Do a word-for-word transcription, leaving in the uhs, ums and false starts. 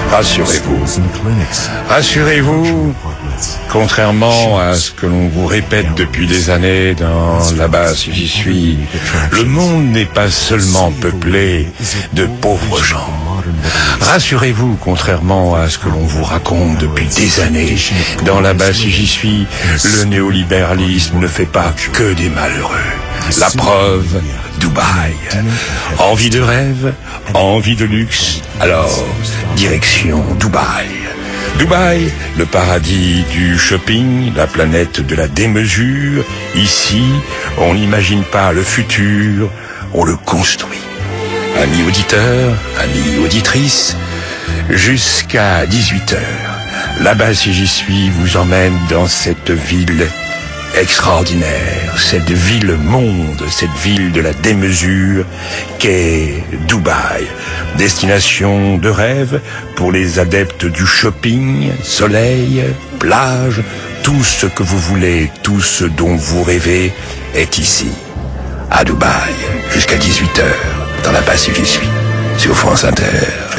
Rassurez-vous. Rassurez-vous, contrairement à ce que l'on vous répète depuis des années dans Là-bas si j'y suis, le monde n'est pas seulement peuplé de pauvres gens. Rassurez-vous, contrairement à ce que l'on vous raconte depuis des années dans Là-bas si j'y suis, le néolibéralisme ne fait pas que des malheureux. La preuve, Dubaï. Envie de rêve, envie de luxe, alors direction Dubaï. Dubaï, le paradis du shopping, la planète de la démesure. Ici, on n'imagine pas le futur, on le construit. Amis auditeurs, amis auditrices, jusqu'à dix-huit heures, Là-bas si j'y suis vous emmène dans cette ville extraordinaire, cette ville monde, cette ville de la démesure qu'est Dubaï. Destination de rêve pour les adeptes du shopping, soleil, plage, tout ce que vous voulez, tout ce dont vous rêvez est ici, à Dubaï, jusqu'à dix-huit heures, dans Là-bas si j'y suis, sur France Inter.